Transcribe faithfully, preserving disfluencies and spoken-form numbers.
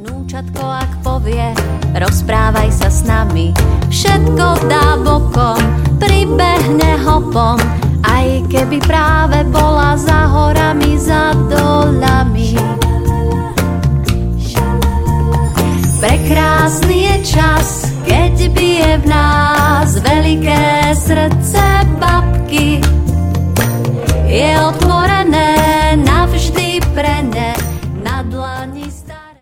Vnúčatko, ak povie, rozprávaj sa s nami, všetko dá bokom, pribehne hopom, aj keby práve bola za horami, za dolami. Prekrásny je čas, keď bije v nás veľké srdce.